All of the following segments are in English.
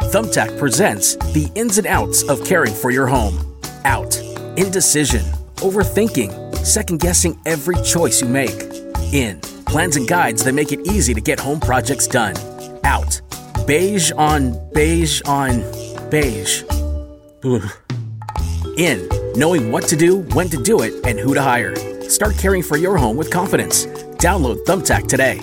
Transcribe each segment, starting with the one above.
Thumbtack presents the ins and outs of caring for your home. Out. Indecision. Overthinking. Second-guessing every choice you make. In. Plans and guides that make it easy to get home projects done. Out. Beige on beige on beige. Ugh. In. Knowing what to do, when to do it, and who to hire. Start caring for your home with confidence. Download Thumbtack today.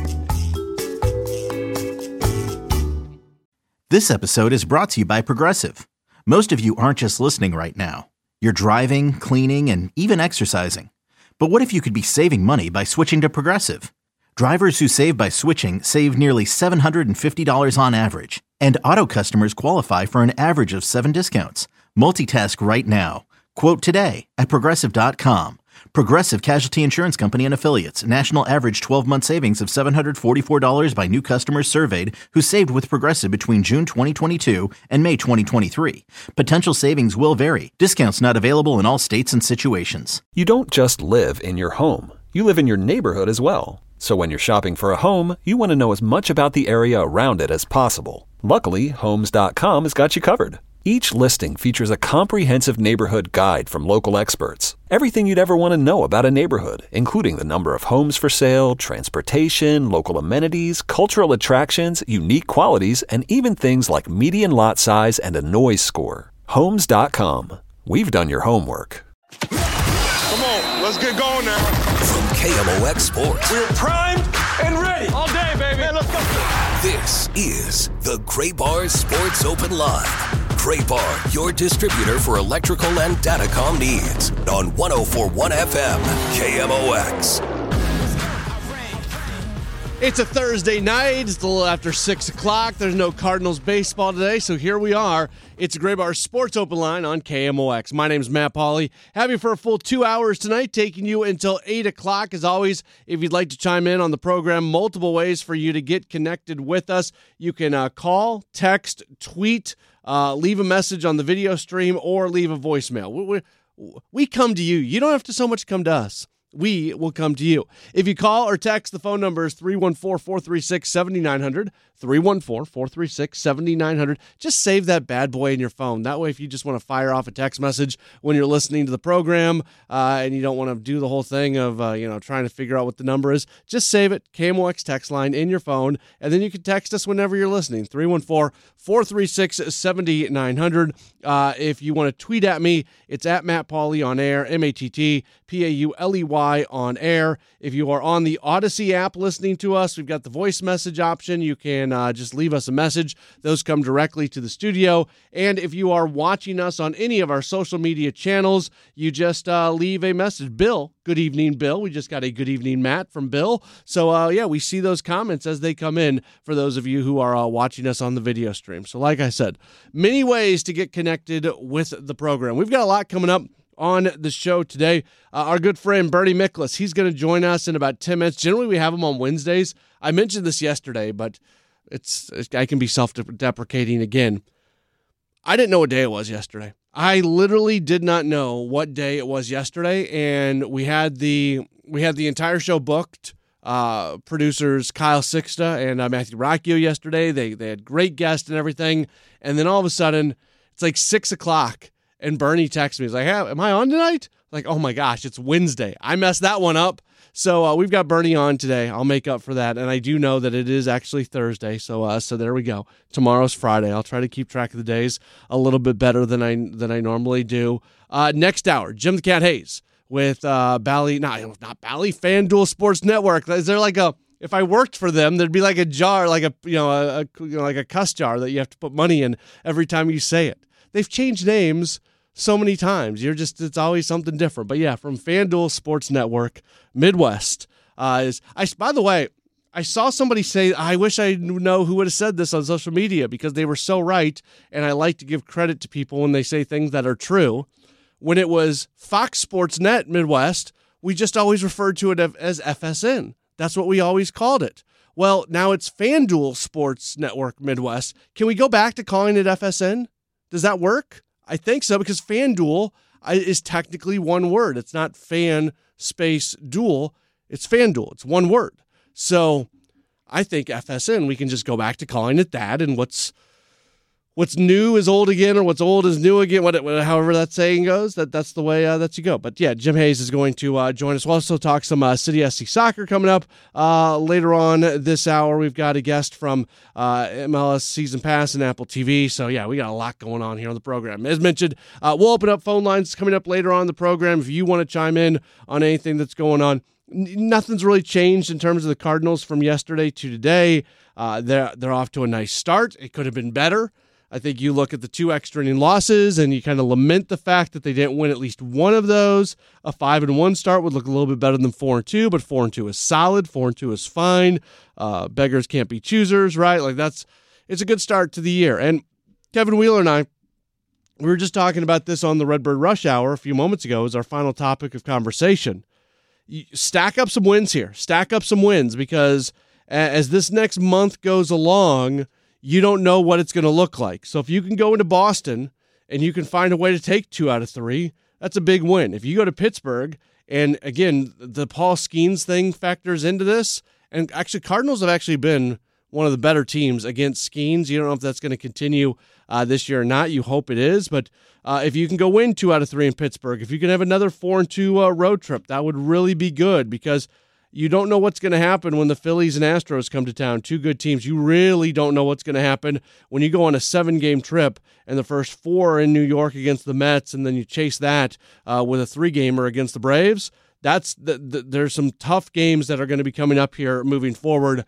This episode is brought to you by Progressive. Most of you aren't just listening right now. You're driving, cleaning, and even exercising. But what if you could be saving money by switching to Progressive? Drivers who save by switching save nearly $750 on average. And auto customers qualify for an average of 7 discounts. Multitask right now. Quote today at Progressive.com. Progressive Casualty Insurance Company and Affiliates. National average 12-month savings of $744 by new customers surveyed who saved with Progressive between June 2022 and May 2023. Potential savings will vary. Discounts not available in all states and situations. You don't just live in your home. You live in your neighborhood as well. So when you're shopping for a home, you want to know as much about the area around it as possible. Luckily, Homes.com has got you covered. Each listing features a comprehensive neighborhood guide from local experts. Everything you'd ever want to know about a neighborhood, including the number of homes for sale, transportation, local amenities, cultural attractions, unique qualities, and even things like median lot size and a noise score. Homes.com. We've done your homework. Come on, let's get going now. From KMOX Sports. We're primed and ready. All day, baby. Man, let's go. This is the Gray Bar Sports Open Line. Gray Bar, your distributor for electrical and datacom needs. On 104.1 FM, KMOX. It's a Thursday night. It's a little after 6 o'clock. There's no Cardinals baseball today, so here we are. It's a Gray Bar Sports Open Line on KMOX. My name's Matt Pauley. Have you for a full 2 hours tonight, taking you until 8 o'clock. As always, if you'd like to chime in on the program, multiple ways for you to get connected with us. You can call, text, tweet, leave a message on the video stream, or leave a voicemail. We come to you. You don't have to so much come to us. We will come to you. If you call or text, the phone number is 314-436-7900, 314-436-7900. Just save that bad boy in your phone. That way, if you just want to fire off a text message when you're listening to the program and you don't want to do the whole thing of trying to figure out what the number is, just save it, KMOX text line in your phone, and then you can text us whenever you're listening, 314-436-7900. If you want to tweet at me, it's at Matt Pauley on air, MattPauley on air. If you are on the Odyssey app listening to us, we've got the voice message option. You can just leave us a message. Those come directly to the studio. And if you are watching us on any of our social media channels, you just leave a message. Bill, good evening, Bill. We just got a good evening, Matt, from Bill. So, we see those comments as they come in for those of you who are watching us on the video stream. So, like I said, many ways to get connected with the program. We've got a lot coming up on the show today. Our good friend Bernie Miklasz, he's going to join us in about 10 minutes. Generally, we have him on Wednesdays. I mentioned this yesterday, but I can be self-deprecating again. I didn't know what day it was yesterday. I literally did not know what day it was yesterday, and we had the entire show booked. Producers Kyle Sixta and Matthew Rocchio yesterday. They had great guests and everything, and then all of a sudden, it's like 6 o'clock. And Bernie texts me. He's like, hey, am I on tonight? Like, oh my gosh, it's Wednesday. I messed that one up. So we've got Bernie on today. I'll make up for that. And I do know that it is actually Thursday. So there we go. Tomorrow's Friday. I'll try to keep track of the days a little bit better than I normally do. Next hour, Jim the Cat Hayes with not Bally, FanDuel Sports Network. Is there like if I worked for them, there'd be like a jar, like like a cuss jar that you have to put money in every time you say it. They've changed names so many times. It's always something different. But yeah, from FanDuel Sports Network, Midwest. By the way, I saw somebody say, I wish I know who would have said this on social media because they were so right. And I like to give credit to people when they say things that are true. When it was Fox Sports Net Midwest, we just always referred to it as FSN. That's what we always called it. Well, now it's FanDuel Sports Network Midwest. Can we go back to calling it FSN? Does that work? I think so, because FanDuel is technically one word. It's not fan space duel. It's FanDuel. It's one word. So I think FSN, we can just go back to calling it that. And what's what's new is old again, or what's old is new again, however that saying goes. That's the way that you go. But yeah, Jim Hayes is going to join us. We'll also talk some City SC soccer coming up later on this hour. We've got a guest from MLS Season Pass and Apple TV. So yeah, we got a lot going on here on the program. As mentioned, we'll open up phone lines coming up later on in the program. If you want to chime in on anything that's going on, nothing's really changed in terms of the Cardinals from yesterday to today. They're off to a nice start. It could have been better. I think you look at the 2 extra inning losses and you kind of lament the fact that they didn't win at least one of those. A 5-1 start would look a little bit better than 4-2, but 4-2 is solid. 4-2 is fine. Beggars can't be choosers, right? It's a good start to the year. And Kevin Wheeler and I, we were just talking about this on the Redbird Rush Hour a few moments ago as our final topic of conversation. You stack up some wins here. Stack up some wins, because as this next month goes along, you don't know what it's going to look like. So if you can go into Boston and you can find a way to take 2 out of 3, that's a big win. If you go to Pittsburgh, and again, the Paul Skeens thing factors into this, and actually Cardinals have actually been one of the better teams against Skeens. You don't know if that's going to continue this year or not. You hope it is, but if you can go win 2 out of 3 in Pittsburgh, if you can have another 4-2 road trip, that would really be good, because you don't know what's going to happen when the Phillies and Astros come to town. 2 good teams. You really don't know what's going to happen when you go on a 7-game trip and the first 4 are in New York against the Mets, and then you chase that with a 3-gamer against the Braves. There's some tough games that are going to be coming up here moving forward.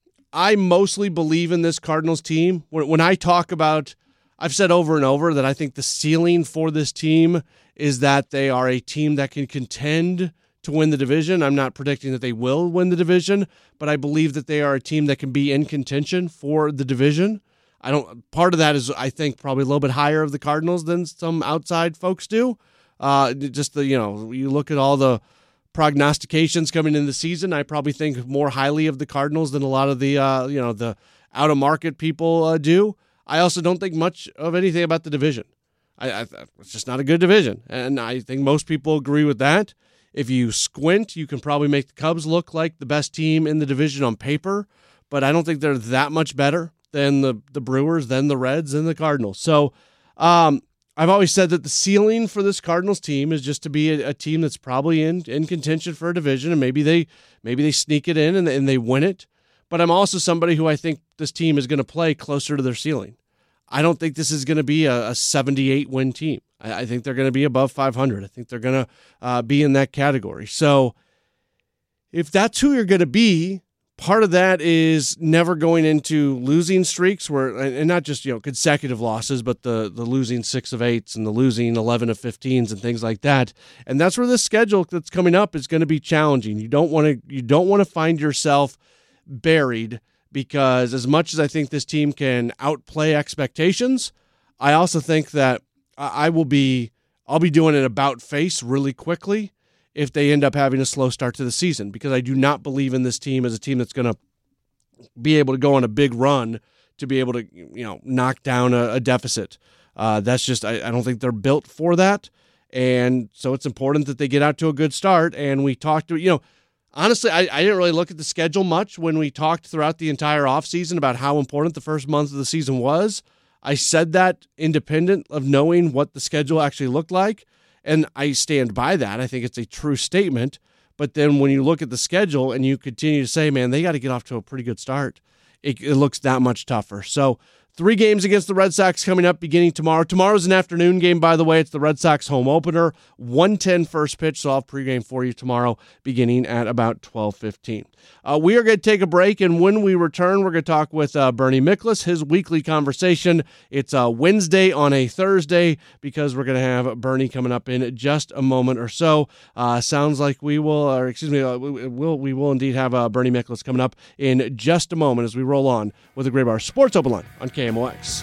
I mostly believe in this Cardinals team. When I talk about, I've said over and over that I think the ceiling for this team is that they are a team that can contend to win the division. I'm not predicting that they will win the division, but I believe that they are a team that can be in contention for the division. Part of that is, I think, probably a little bit higher of the Cardinals than some outside folks do. You look at all the prognostications coming in the season, I probably think more highly of the Cardinals than a lot of the the out of market people do. I also don't think much of anything about the division. It's just not a good division, and I think most people agree with that. If you squint, you can probably make the Cubs look like the best team in the division on paper, but I don't think they're that much better than the Brewers, than the Reds, and the Cardinals. So I've always said that the ceiling for this Cardinals team is just to be a team that's probably in contention for a division, and maybe they sneak it in and they win it. But I'm also somebody who I think this team is going to play closer to their ceiling. I don't think this is going to be a 78-win team. I think they're going to be above 500. I think they're going to be in that category. So if that's who you're going to be, part of that is never going into losing streaks, and not just consecutive losses, but the losing 6 of 8s and the losing 11 of 15s and things like that. And that's where the schedule that's coming up is going to be challenging. You don't want to find yourself buried, because as much as I think this team can outplay expectations, I also think that I'll be doing an about face really quickly if they end up having a slow start to the season, because I do not believe in this team as a team that's going to be able to go on a big run to be able to knock down a deficit. That's just I don't think they're built for that, and so it's important that they get out to a good start. And we talked to honestly, I didn't really look at the schedule much when we talked throughout the entire offseason about how important the first month of the season was. I said that independent of knowing what the schedule actually looked like, and I stand by that. I think it's a true statement. But then when you look at the schedule and you continue to say, man, they got to get off to a pretty good start, it looks that much tougher. So 3 games against the Red Sox coming up beginning tomorrow. Tomorrow's an afternoon game, by the way. It's the Red Sox home opener, 1:10 first pitch, so I'll have pregame for you tomorrow beginning at about 12:15. We are going to take a break, and when we return, we're going to talk with Bernie Miklasz, his weekly conversation. It's Wednesday on a Thursday, because we're going to have Bernie coming up in just a moment or so. Sounds like we will indeed have Bernie Miklasz coming up in just a moment as we roll on with the Gray Bar Sports Open Line on KMOX.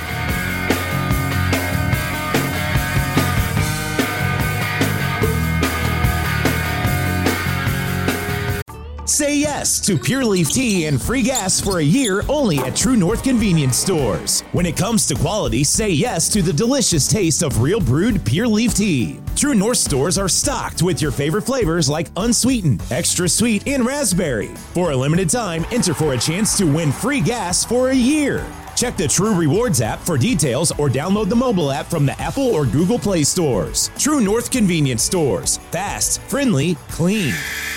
Say yes to Pure Leaf Tea and free gas for a year only at True North Convenience Stores. When it comes to quality, say yes to the delicious taste of real brewed Pure Leaf Tea. True North stores are stocked with your favorite flavors like unsweetened, extra sweet, and raspberry. For a limited time, enter for a chance to win free gas for a year. Check the True Rewards app for details or download the mobile app from the Apple or Google Play stores. True North Convenience Stores. Fast, friendly, clean.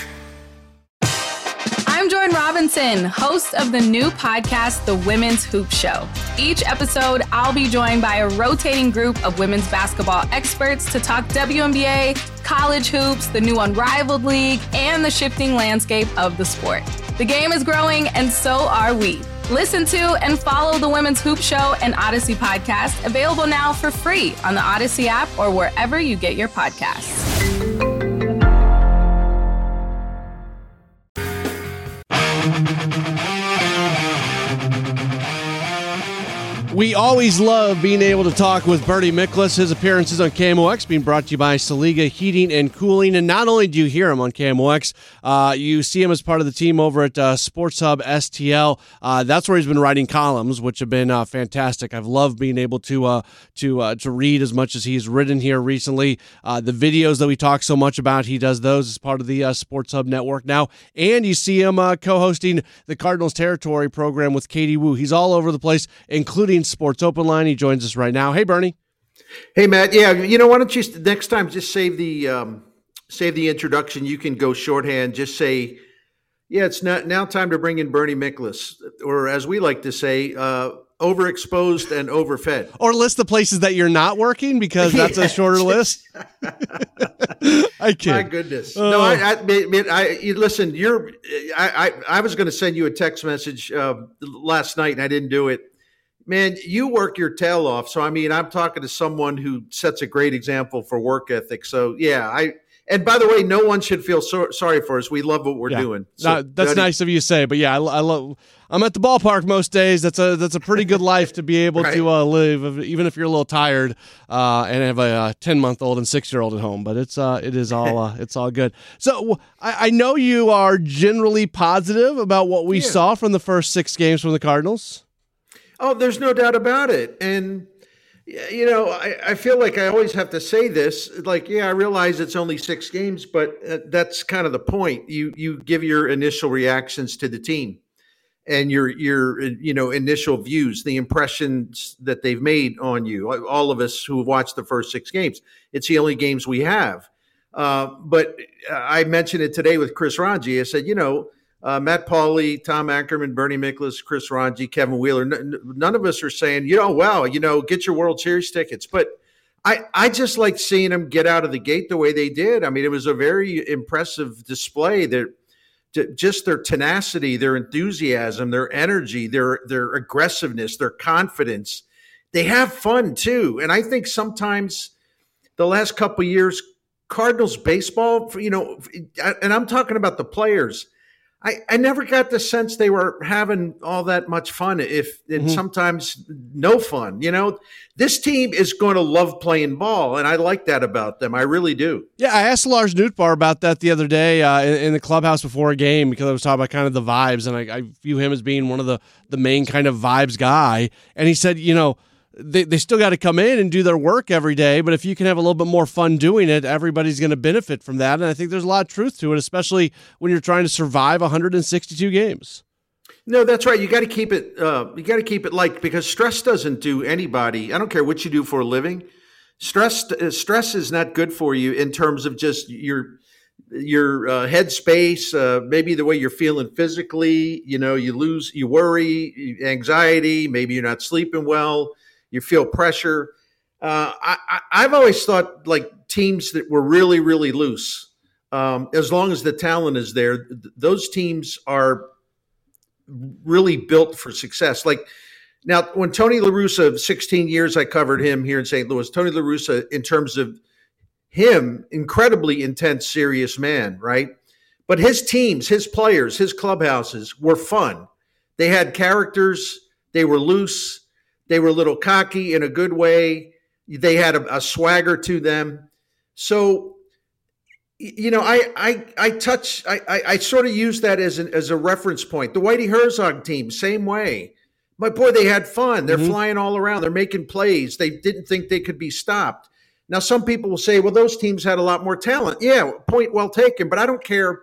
I'm Jordan Robinson, host of the new podcast, The Women's Hoop Show. Each episode, I'll be joined by a rotating group of women's basketball experts to talk WNBA, college hoops, the new Unrivaled League, and the shifting landscape of the sport. The game is growing, and so are we. Listen to and follow the Women's Hoop Show and Odyssey podcast, available now for free on the Odyssey app or wherever you get your podcasts. We always love being able to talk with Bernie Miklasz. His appearances on KMOX being brought to you by Saliga Heating and Cooling. And not only do you hear him on KMOX, you see him as part of the team over at Sports Hub STL. That's where he's been writing columns, which have been fantastic. I've loved being able to read as much as he's written here recently. The videos that we talk so much about, he does those as part of the Sports Hub network now. And you see him co-hosting the Cardinals Territory program with Katie Woo. He's all over the place, including Sports Open Line. He joins us right now. Hey, Bernie. Hey, Matt. Yeah, why don't you next time just save the introduction? You can go shorthand. Just say, yeah, it's now time to bring in Bernie Miklasz, or as we like to say, overexposed and overfed. Or list the places that you're not working, because that's a shorter list. I kid. My goodness. No, I listen. I was going to send you a text message last night, and I didn't do it. Man, you work your tail off. So, I'm talking to someone who sets a great example for work ethic. So, yeah, and by the way, no one should feel sorry for us. We love what we're doing. So, that's nice of you to say. But yeah, I'm at the ballpark most days. That's a pretty good life to be able to live, even if you're a little tired and have a 10-month-old and 6-year-old at home. But it is all it's all good. So I know you are generally positive about what we saw from the first 6 games from the Cardinals. Oh, there's no doubt about it. And, I feel like I always have to say this. Like, I realize it's only 6 games, but that's kind of the point. You give your initial reactions to the team and your initial views, the impressions that they've made on you. All of us who have watched the first 6 games, it's the only games we have. But I mentioned it today with Chris Ranji. I said, Matt Pauley, Tom Ackerman, Bernie Miklasz, Chris Ranji, Kevin Wheeler. None of us are saying, get your World Series tickets. But I just like seeing them get out of the gate the way they did. It was a very impressive display. Just their tenacity, their enthusiasm, their energy, their aggressiveness, their confidence. They have fun too. And I think sometimes the last couple of years, Cardinals baseball, and I'm talking about the players, I never got the sense they were having all that much fun, and sometimes no fun. This team is going to love playing ball, and I like that about them. I really do. Yeah, I asked Lars Nootbaar about that the other day in the clubhouse before a game, because I was talking about kind of the vibes, and I view him as being one of the main kind of vibes guy. And he said, they still got to come in and do their work every day, but if you can have a little bit more fun doing it, everybody's going to benefit from that. And I think there's a lot of truth to it, especially when you're trying to survive 162 games. No, that's right. You got to keep it. You got to keep it light, because stress doesn't do anybody. I don't care what you do for a living. Stress is not good for you in terms of just your headspace, maybe the way you're feeling physically. You worry, anxiety. Maybe you're not sleeping well. You feel pressure. I've always thought like teams that were really, really loose, as long as the talent is there, those teams are really built for success. Like now, when Tony La Russa, 16 years I covered him here in St. Louis, Tony La Russa, in terms of him, incredibly intense, serious man, right? But his teams, his players, his clubhouses were fun. They had characters. They were loose. They were a little cocky in a good way. They had a swagger to them. So, I sort of use that as a reference point. The Whitey Herzog team, same way. But boy, they had fun. They're flying all around. They're making plays. They didn't think they could be stopped. Now, some people will say, well, those teams had a lot more talent. Yeah, point well taken. But I don't care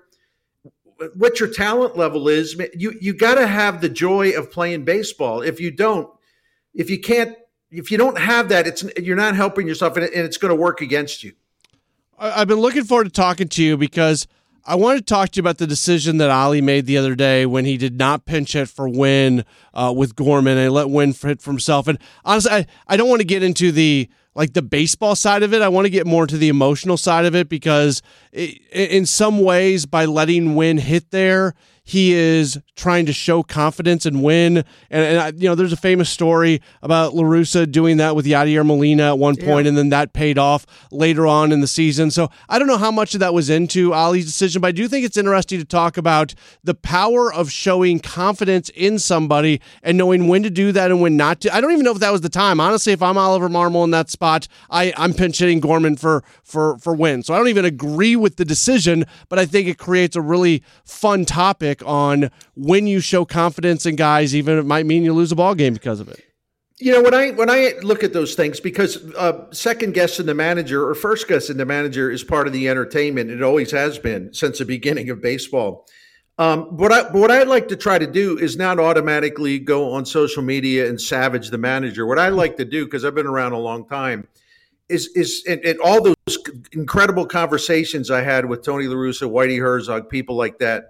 what your talent level is. You got to have the joy of playing baseball. If you don't, if you don't have that, you're not helping yourself, and it's going to work against you. I've been looking forward to talking to you because I wanted to talk to you about the decision that Ali made the other day when he did not pinch hit for Wynn with Gorman and let Wynn hit for himself. And honestly, I don't want to get into the baseball side of it. I want to get more to the emotional side of it because in some ways, by letting Wynn hit there, he is trying to show confidence and win. And there's a famous story about La Russa doing that with Yadier Molina at one point, and then that paid off later on in the season. So I don't know how much of that was into Ali's decision, but I do think it's interesting to talk about the power of showing confidence in somebody and knowing when to do that and when not to. I don't even know if that was the time. Honestly, if I'm Oliver Marmol in that spot, I'm pinch hitting Gorman for Wynn. So I don't even agree with the decision, but I think it creates a really fun topic on when you show confidence in guys, even if it might mean you lose a ball game because of it. When I look at those things, because second guessing the manager or first guessing the manager is part of the entertainment. It always has been since the beginning of baseball. What I like to try to do is not automatically go on social media and savage the manager. What I like to do, because I've been around a long time, is all those incredible conversations I had with Tony La Russa, Whitey Herzog, people like that.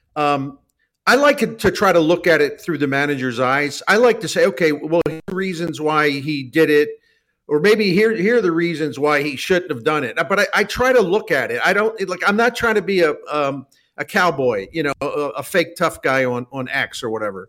I like to try to look at it through the manager's eyes. I like to say, okay, well, here are the reasons why he did it, or maybe here are the reasons why he shouldn't have done it. But I try to look at it. I'm not trying to be a cowboy, a fake tough guy on X or whatever.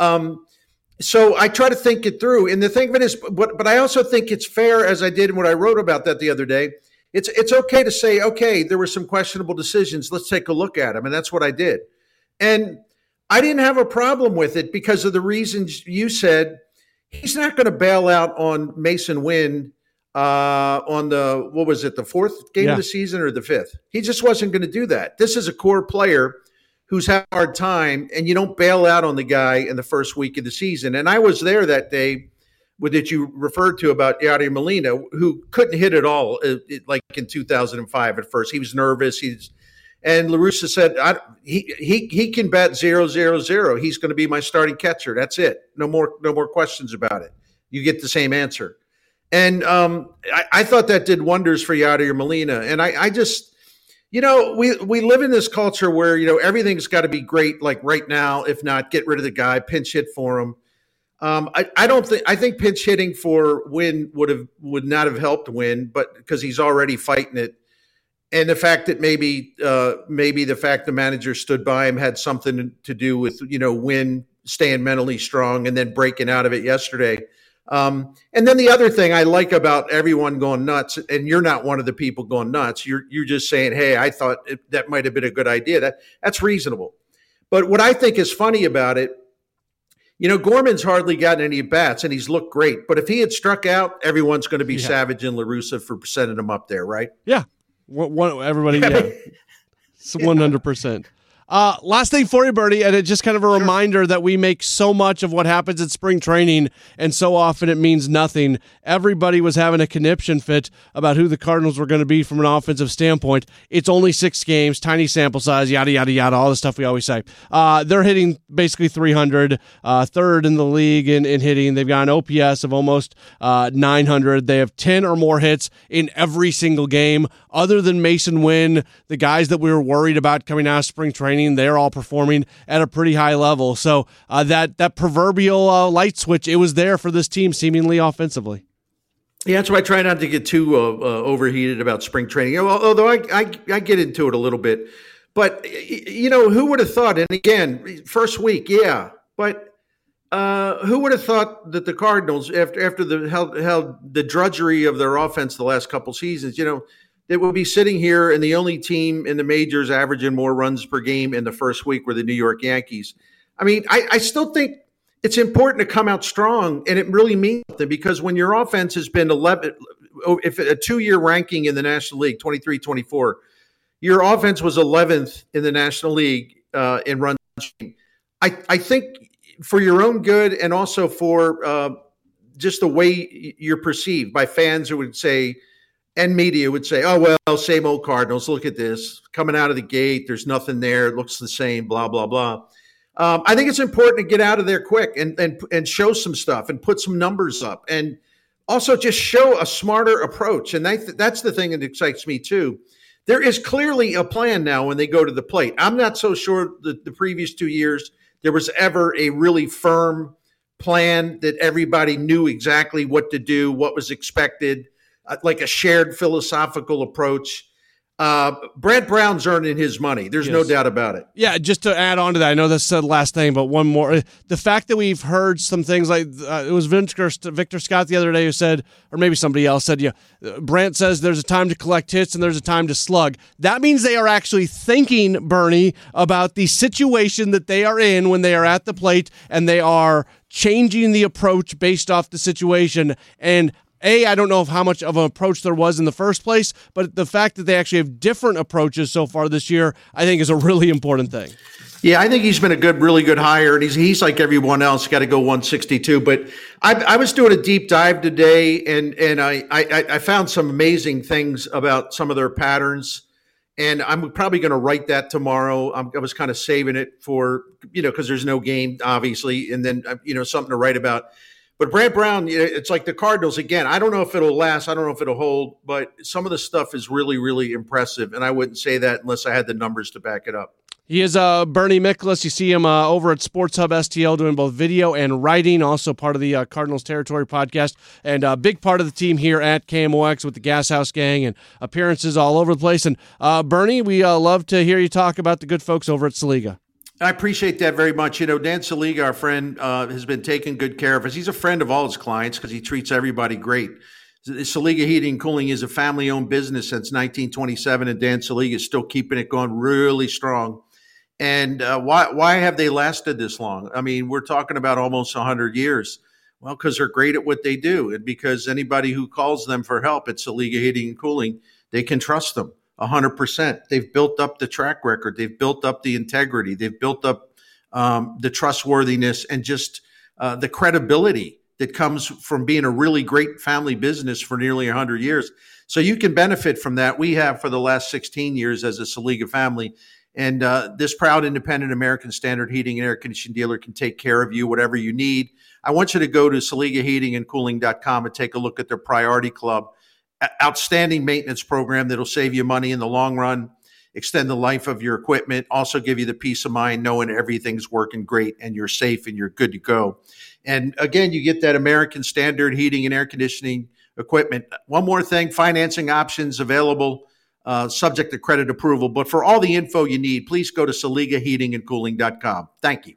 So I try to think it through. And the thing of it is, but I also think it's fair, as I did when I wrote about that the other day. It's okay to say, okay, there were some questionable decisions. Let's take a look at them. And that's what I did. And I didn't have a problem with it because of the reasons you said. He's not going to bail out on Mason Wynn on the fourth game of the season or the fifth. He just wasn't going to do that. This is a core player who's had a hard time, and you don't bail out on the guy in the first week of the season. And I was there that day that you referred to about Yadier Molina, who couldn't hit at all, like in 2005 at first. He was nervous. And La Russa said, he can bat 0-0-0. He's going to be my starting catcher. That's it. No more questions about it. You get the same answer. And I thought that did wonders for Yadier Molina. And I just, we live in this culture where, everything's got to be great, like right now. If not, get rid of the guy, pinch hit for him. I think pinch hitting for Wynn would not have helped Wynn, but because he's already fighting it. And the fact that maybe the fact the manager stood by him had something to do with, Wynn staying mentally strong and then breaking out of it yesterday. And then the other thing I like about everyone going nuts, and you're not one of the people going nuts. You're just saying, hey, I thought that might have been a good idea. That's reasonable. But what I think is funny about it, Gorman's hardly gotten any bats, and he's looked great. But if he had struck out, everyone's going to be savage in La Russa for sending him up there, right? Yeah. Everybody, it's 100%. Last thing for you, Bernie, and it's just kind of a reminder that we make so much of what happens at spring training, and so often it means nothing. Everybody was having a conniption fit about who the Cardinals were going to be from an offensive standpoint. It's only 6 games, tiny sample size, yada, yada, yada, all the stuff we always say. They're hitting basically 300, third in the league in hitting. They've got an OPS of almost 900. They have 10 or more hits in every single game. Other than Mason Wynn, the guys that we were worried about coming out of spring training, they're all performing at a pretty high level. So that proverbial light switch, it was there for this team seemingly offensively. Yeah, that's why I try not to get too overheated about spring training, although I get into it a little bit. But, who would have thought, and again, first week, yeah, but who would have thought that the Cardinals, after the drudgery of their offense the last couple seasons, they would be sitting here and the only team in the majors averaging more runs per game in the first week were the New York Yankees. I mean, I still think it's important to come out strong, and it really means something because when your offense has been 11, if a 2-year ranking in the National League, 23-24, your offense was 11th in the National League in runs. I think for your own good and also for just the way you're perceived by fans who would say, and media would say, oh, well, same old Cardinals. Look at this. Coming out of the gate, there's nothing there. It looks the same, blah, blah, blah. I think it's important to get out of there quick and show some stuff and put some numbers up and also just show a smarter approach. And that's the thing that excites me too. There is clearly a plan now when they go to the plate. I'm not so sure that the previous 2 years there was ever a really firm plan that everybody knew exactly what to do, what was expected, like a shared philosophical approach. Brett Brown's earning his money. There's no doubt about it. Yeah, just to add on to that, I know this said last thing, but one more. The fact that we've heard some things like it was Victor Scott the other day who said, or maybe somebody else said, Brandt says there's a time to collect hits and there's a time to slug. That means they are actually thinking, Bernie, about the situation that they are in when they are at the plate, and they are changing the approach based off the situation. And I don't know how much of an approach there was in the first place, but the fact that they actually have different approaches so far this year, I think is a really important thing. Yeah, I think he's been a really good hire, and he's like everyone else, got to go 162. But I was doing a deep dive today, and I found some amazing things about some of their patterns, and I'm probably going to write that tomorrow. I was kind of saving it for, because there's no game, obviously, and then, something to write about. But Brett Brown, it's like the Cardinals again. I don't know if it'll last. I don't know if it'll hold. But some of the stuff is really, really impressive. And I wouldn't say that unless I had the numbers to back it up. He is Bernie Miklasz. You see him over at Sports Hub STL doing both video and writing, also part of the Cardinals Territory podcast, and a big part of the team here at KMOX with the Gas House Gang and appearances all over the place. And Bernie, we love to hear you talk about the good folks over at Saliga. I appreciate that very much. Dan Saliga, our friend, has been taking good care of us. He's a friend of all his clients because he treats everybody great. Saliga Heating and Cooling is a family-owned business since 1927, and Dan Saliga is still keeping it going really strong. And why have they lasted this long? I mean, we're talking about almost 100 years. Well, because they're great at what they do, and because anybody who calls them for help at Saliga Heating and Cooling, they can trust them. 100%. They've built up the track record. They've built up the integrity. They've built up the trustworthiness and just the credibility that comes from being a really great family business for nearly 100 years. So you can benefit from that. We have for the last 16 years as a Saliga family. And this proud independent American Standard heating and air conditioning dealer can take care of you, whatever you need. I want you to go to SaligaHeatingandCooling.com and take a look at their Priority Club. Outstanding maintenance program that'll save you money in the long run, extend the life of your equipment, also give you the peace of mind knowing everything's working great and you're safe and you're good to go. And again, you get that American Standard heating and air conditioning equipment. One more thing, financing options available, subject to credit approval. But for all the info you need, please go to SaligaHeatingandCooling.com. Thank you.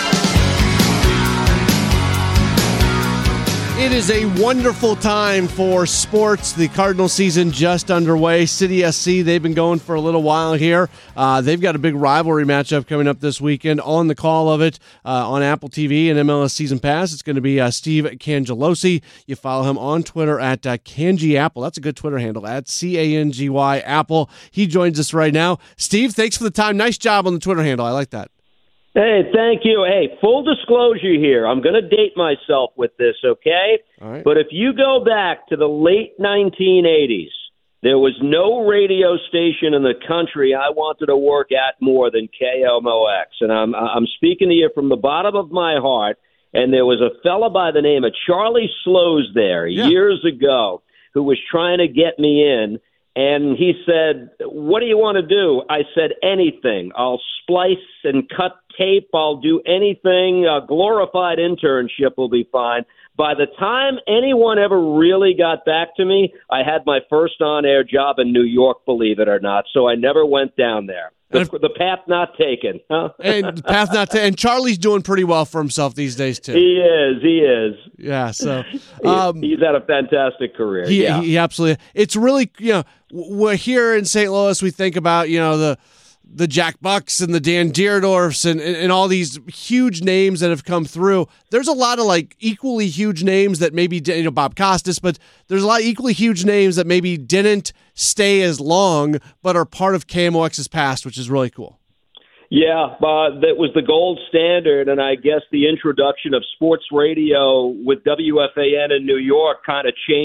It is a wonderful time for sports. The Cardinal season just underway. City SC, they've been going for a little while here. They've got a big rivalry matchup coming up this weekend. On the call of it on Apple TV and MLS Season Pass, it's going to be Steve Cangelosi. You follow him on Twitter at Cangy Apple. That's a good Twitter handle, at CANGY Apple. He joins us right now. Steve, thanks for the time. Nice job on the Twitter handle. I like that. Hey, thank you. Hey, full disclosure here. I'm going to date myself with this, okay? All right. But if you go back to the late 1980s, there was no radio station in the country I wanted to work at more than KMOX. And I'm speaking to you from the bottom of my heart. And there was a fella by the name of Charlie Slows there years ago who was trying to get me in. And he said, "What do you want to do?" I said, "Anything. I'll splice and cut tape. I'll do anything. A glorified internship will be fine." By the time anyone ever really got back to me, I had my first on-air job in New York, believe it or not, so I never went down there. The path not taken. Huh? And path not taken. And Charlie's doing pretty well for himself these days, too. He is. Yeah, so. He's had a fantastic career. He absolutely. It's really, we're here in St. Louis, we think about, the Jack Bucks and the Dan Deerdorfs and all these huge names that have come through. There's a lot of equally huge names that maybe, Bob Costas, but there's a lot of equally huge names that maybe didn't stay as long, but are part of KMOX's past, which is really cool. Yeah, that was the gold standard, and I guess the introduction of sports radio with WFAN in New York kind of changed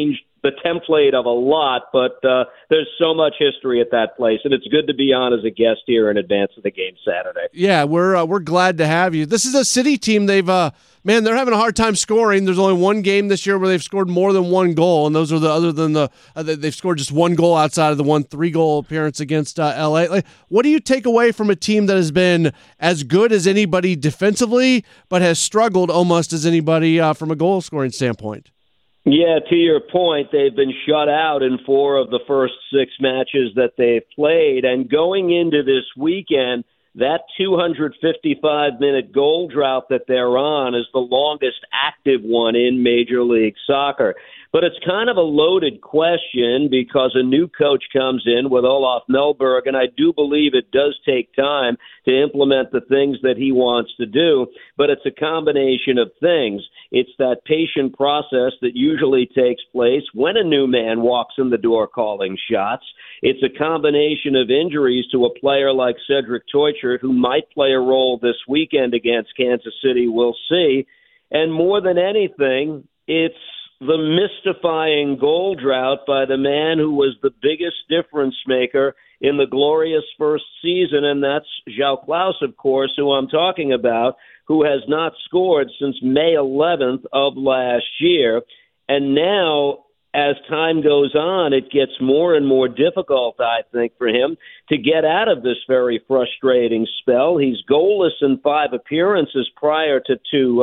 the template of a lot, but there's so much history at that place, and it's good to be on as a guest here in advance of the game Saturday. Yeah, we're glad to have you. This is a City team. They're having a hard time scoring. There's only one game this year where they've scored more than one goal, and those are they've scored just one goal outside of the 3-goal appearance against LA. Like, what do you take away from a team that has been as good as anybody defensively, but has struggled almost as anybody from a goal scoring standpoint? Yeah, to your point, they've been shut out in 4 of the first 6 matches that they've played. And going into this weekend, that 255-minute goal drought that they're on is the longest active one in Major League Soccer. But it's kind of a loaded question because a new coach comes in with Olaf Melberg, and I do believe it does take time to implement the things that he wants to do, but it's a combination of things. It's that patient process that usually takes place when a new man walks in the door calling shots. It's a combination of injuries to a player like Cedric Teuchert, who might play a role this weekend against Kansas City, we'll see. And more than anything, it's the mystifying goal drought by the man who was the biggest difference maker in the glorious first season, and that's João Klaus, of course, who I'm talking about, who has not scored since May 11th of last year. And now, as time goes on, it gets more and more difficult, I think, for him to get out of this very frustrating spell. He's goalless in 5 appearances prior to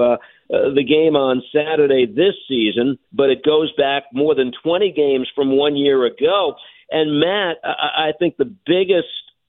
the game on Saturday this season, but it goes back more than 20 games from 1 year ago. And, Matt, I think the biggest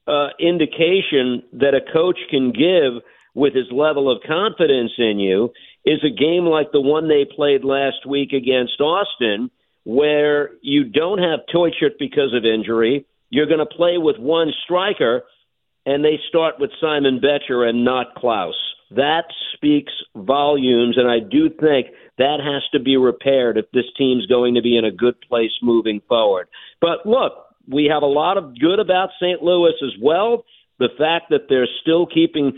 indication that a coach can give with his level of confidence in you is a game like the one they played last week against Austin, where you don't have Teuchert because of injury. You're going to play with one striker, and they start with Simon Betcher and not Klaus. That speaks volumes, and I do think that has to be repaired if this team's going to be in a good place moving forward. But look, we have a lot of good about St. Louis as well. The fact that they're still keeping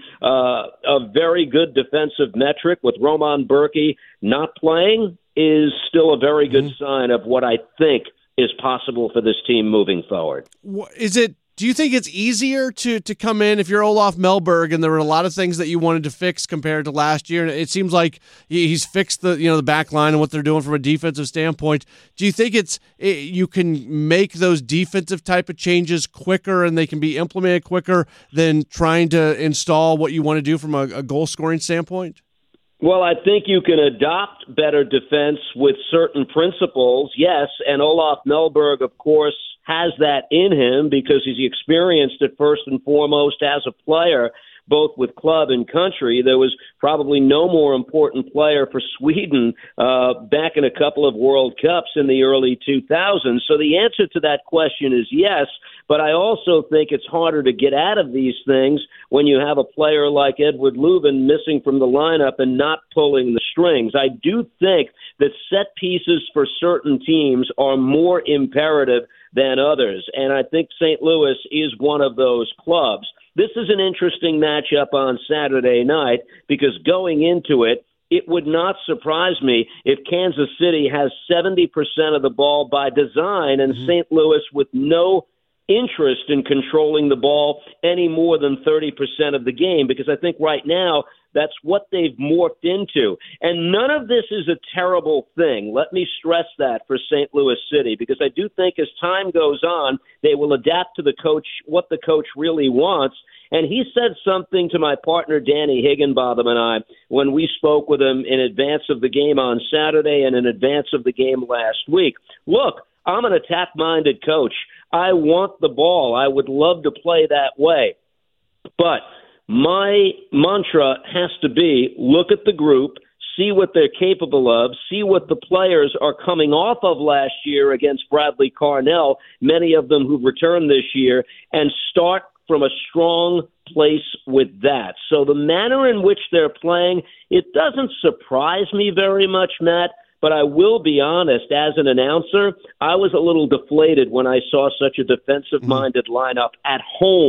a very good defensive metric with Roman Bürki not playing is still a very good sign of what I think is possible for this team moving forward. Do you think it's easier to come in if you're Olaf Melberg and there were a lot of things that you wanted to fix compared to last year? And it seems like he's fixed the back line and what they're doing from a defensive standpoint. Do you think you can make those defensive type of changes quicker and they can be implemented quicker than trying to install what you want to do from a goal scoring standpoint? Well, I think you can adopt better defense with certain principles, yes, and Olaf Melberg, of course, has that in him because he's experienced it first and foremost as a player, both with club and country. There was probably no more important player for Sweden back in a couple of World Cups in the early 2000s. So the answer to that question is yes, but I also think it's harder to get out of these things when you have a player like Edward Leuven missing from the lineup and not pulling the strings. I do think that set pieces for certain teams are more imperative than others, and I think St. Louis is one of those clubs. This is an interesting matchup on Saturday night because going into it, it would not surprise me if Kansas City has 70% of the ball by design and St. Louis with no interest in controlling the ball any more than 30% of the game, because I think right now that's what they've morphed into. And none of this is a terrible thing. Let me stress that for St. Louis City, because I do think as time goes on, they will adapt to the coach, what the coach really wants. And he said something to my partner, Danny Higginbotham, and I, when we spoke with him in advance of the game on Saturday and in advance of the game last week. Look, I'm an attack-minded coach. I want the ball. I would love to play that way. But my mantra has to be look at the group, see what they're capable of, see what the players are coming off of last year against Bradley Carnell, many of them who've returned this year, and start from a strong place with that. So the manner in which they're playing, it doesn't surprise me very much, Matt, but I will be honest, as an announcer, I was a little deflated when I saw such a defensive-minded lineup at home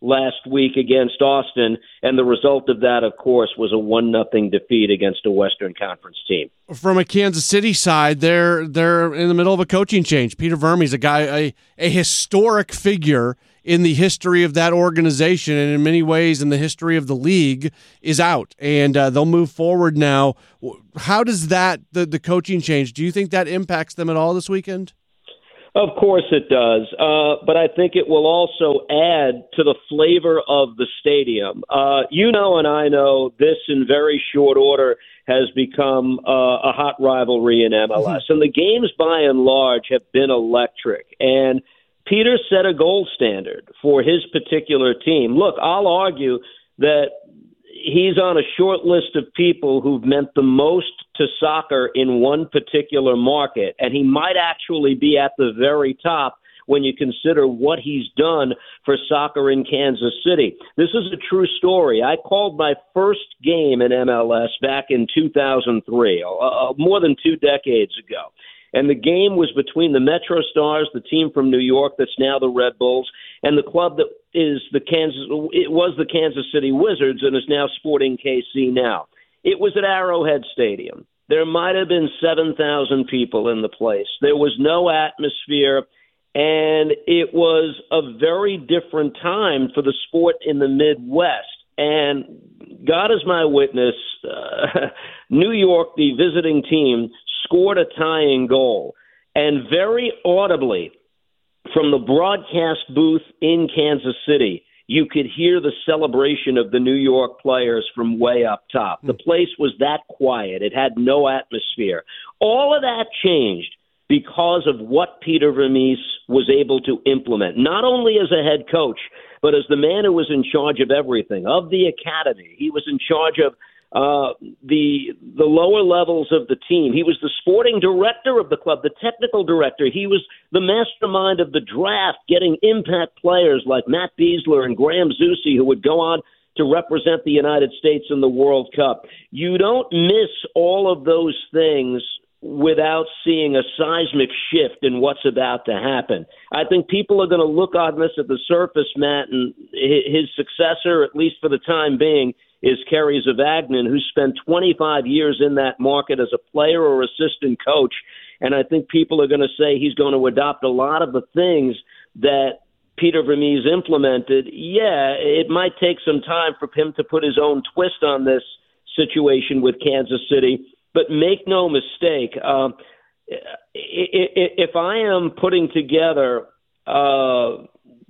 last week against Austin, and the result of that, of course, was a 1-0 defeat against a Western Conference team. From a Kansas City side, they're in the middle of a coaching change. Peter Vermes, a guy, a historic figure in the history of that organization, and in many ways in the history of the league, is out, and they'll move forward now. How does that, the coaching change, do you think that impacts them at all this weekend? Of course it does, but I think it will also add to the flavor of the stadium. You know and I know this in very short order has become a hot rivalry in MLS, and the games by and large have been electric, and Peter set a gold standard for his particular team. Look, I'll argue that he's on a short list of people who've meant the most to soccer in one particular market, and he might actually be at the very top when you consider what he's done for soccer in Kansas City. This is a true story. I called my first game in MLS back in 2003, more than 2 decades ago. And the game was between the Metro Stars, the team from New York that's now the Red Bulls, and the club that is the Kansas City Wizards and is now Sporting KC now. It was at Arrowhead Stadium. There might have been 7,000 people in the place. There was no atmosphere, and it was a very different time for the sport in the Midwest. And God is my witness, New York, the visiting team, scored a tying goal. And very audibly, from the broadcast booth in Kansas City, you could hear the celebration of the New York players from way up top. The place was that quiet. It had no atmosphere. All of that changed because of what Peter Vermes was able to implement, not only as a head coach, but as the man who was in charge of everything, of the academy. He was in charge of the lower levels of the team. He was the sporting director of the club, the technical director. He was the mastermind of the draft, getting impact players like Matt Besler and Graham Zusi, who would go on to represent the United States in the World Cup. You don't miss all of those things without seeing a seismic shift in what's about to happen. I think people are going to look on this at the surface, Matt, and his successor, at least for the time being, is Kerry Zavagnin, who spent 25 years in that market as a player or assistant coach. And I think people are going to say he's going to adopt a lot of the things that Peter Vermes implemented. Yeah, it might take some time for him to put his own twist on this situation with Kansas City. But make no mistake, if I am putting together, a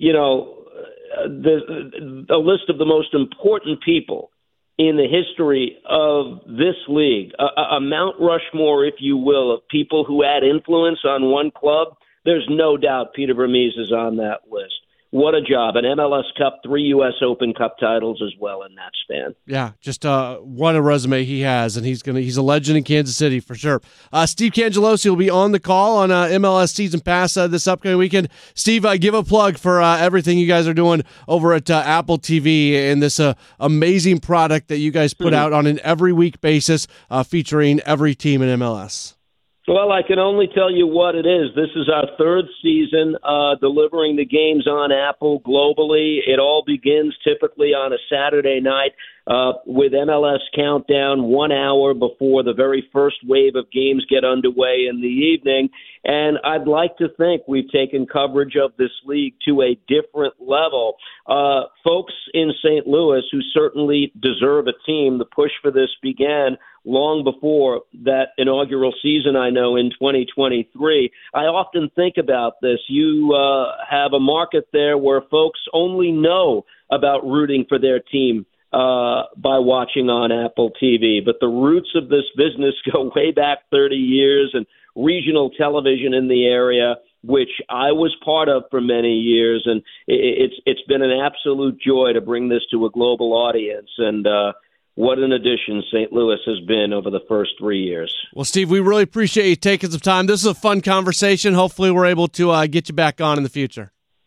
list of the most important people in the history of this league, a Mount Rushmore, if you will, of people who had influence on one club, there's no doubt Peter Vermes is on that list. What a job. An MLS Cup, 3 U.S. Open Cup titles as well in that span. Yeah, just what a resume he has, and he's a legend in Kansas City for sure. Steve Cangelosi will be on the call on MLS Season Pass this upcoming weekend. Steve, give a plug for everything you guys are doing over at Apple TV and this amazing product that you guys put out on an every week basis featuring every team in MLS. Well, I can only tell you what it is. This is our 3rd season delivering the games on Apple globally. It all begins typically on a Saturday night with MLS Countdown 1 hour before the very first wave of games get underway in the evening. And I'd like to think we've taken coverage of this league to a different level. Folks in St. Louis who certainly deserve a team, the push for this began long before that inaugural season, I know, in 2023. I often think about this. You have a market there where folks only know about rooting for their team by watching on Apple TV. But the roots of this business go way back 30 years, and regional television in the area, which I was part of for many years. And it's been an absolute joy to bring this to a global audience. And what an addition St. Louis has been over the first 3 years. Well, Steve, we really appreciate you taking some time. This is a fun conversation. Hopefully we're able to get you back on in the future.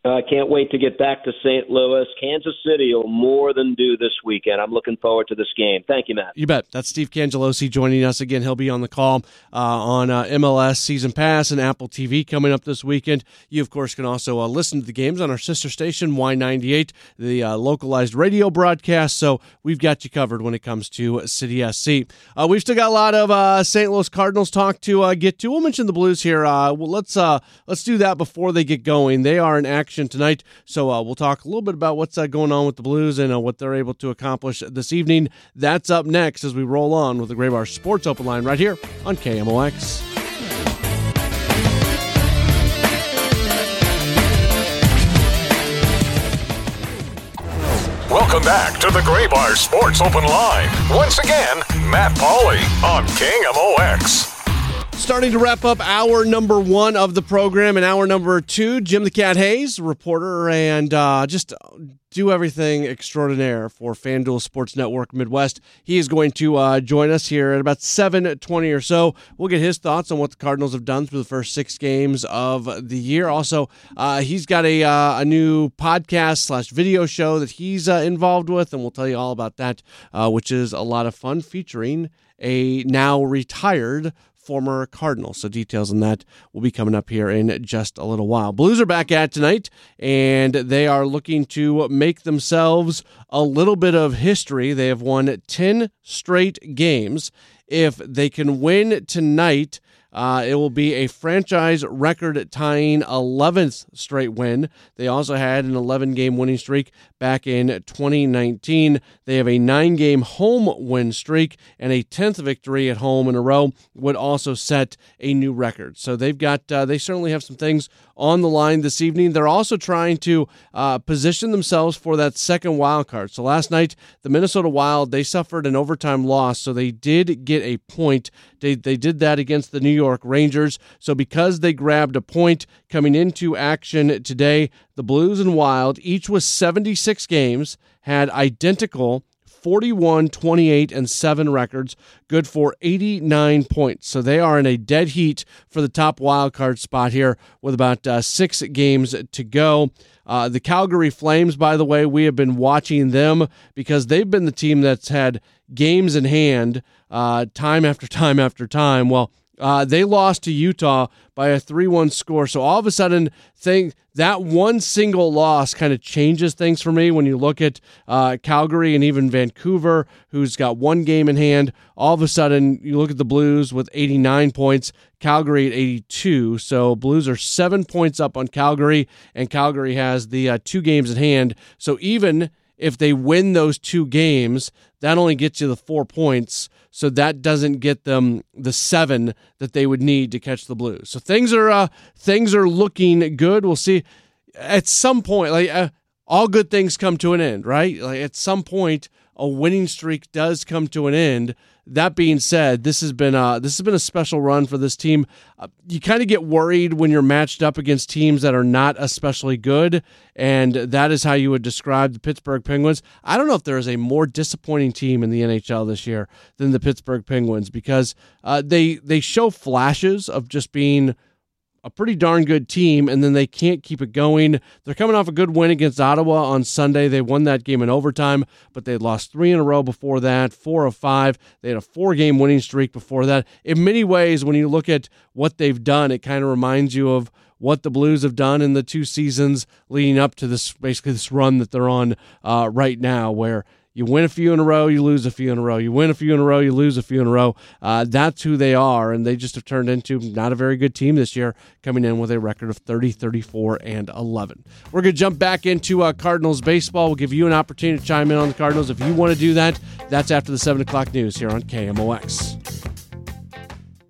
I can't wait to get back to St. Louis. Kansas City will more than do this weekend. I'm looking forward to this game. Thank you, Matt. You bet. That's Steve Cangelosi joining us again. He'll be on the call on MLS Season Pass and Apple TV coming up this weekend. You, of course, can also listen to the games on our sister station, Y98, the localized radio broadcast. So we've got you covered when it comes to City SC. We've still got a lot of St. Louis Cardinals talk to get to. We'll mention the Blues here. Let's do that before they get going. They are in action tonight, so we'll talk a little bit about what's going on with the Blues and what they're able to accomplish this evening. That's up next as we roll on with the Graybar Sports Open Line right here on KMOX. Welcome back to the Graybar Sports Open Line. Once again, Matt Pauley on KMOX. Starting to wrap up hour number 1 of the program, and hour number 2, Jim the Cat Hayes, reporter, and just do everything extraordinaire for FanDuel Sports Network Midwest. He is going to join us here at about 7:20 or so. We'll get his thoughts on what the Cardinals have done through the first 6 games of the year. Also, he's got a new podcast / video show that he's involved with, and we'll tell you all about that, which is a lot of fun, featuring a now retired former Cardinal. So details on that will be coming up here in just a little while. Blues are back at tonight, and they are looking to make themselves a little bit of history. They have won 10 straight games. If they can win tonight, it will be a franchise record-tying 11th straight win. They also had an 11-game winning streak back in 2019. They have a 9-game home win streak, and a 10th victory at home in a row would also set a new record. So they've got they certainly have some things on the line this evening. They're also trying to position themselves for that second wild card. So last night, the Minnesota Wild, they suffered an overtime loss, so they did get a point. They did that against the New York Rangers. So because they grabbed a point coming into action today, the Blues and Wild, each with 76 games, had identical 41, 28, and 7 records, good for 89 points. So they are in a dead heat for the top wild card spot here with about 6 games to go. The Calgary Flames, by the way, we have been watching them because they've been the team that's had games in hand time after time after time. Well, they lost to Utah by a 3-1 score. So all of a sudden, that one single loss kind of changes things for me when you look at Calgary and even Vancouver, who's got 1 game in hand. All of a sudden, you look at the Blues with 89 points, Calgary at 82. So Blues are 7 points up on Calgary, and Calgary has the 2 games in hand. So even if they win those 2 games, that only gets you the 4 points. So that doesn't get them the 7 that they would need to catch the Blues. So things are looking good. We'll see. At some point, all good things come to an end, right? At some point, a winning streak does come to an end. That being said, this has been a special run for this team. You kind of get worried when you're matched up against teams that are not especially good, and that is how you would describe the Pittsburgh Penguins. I don't know if there is a more disappointing team in the NHL this year than the Pittsburgh Penguins, because they show flashes of just being a pretty darn good team, and then they can't keep it going. They're coming off a good win against Ottawa on Sunday. They won that game in overtime, but they had lost 3 in a row before that, 4 of 5. They had a 4-game winning streak before that. In many ways, when you look at what they've done, it kind of reminds you of what the Blues have done in the 2 seasons leading up to this run that they're on right now, where you win a few in a row, you lose a few in a row. You win a few in a row, you lose a few in a row. That's who they are, and they just have turned into not a very good team this year, coming in with a record of 30, 34, and 11. We're going to jump back into Cardinals baseball. We'll give you an opportunity to chime in on the Cardinals if you want to do that. That's after the 7 o'clock news here on KMOX.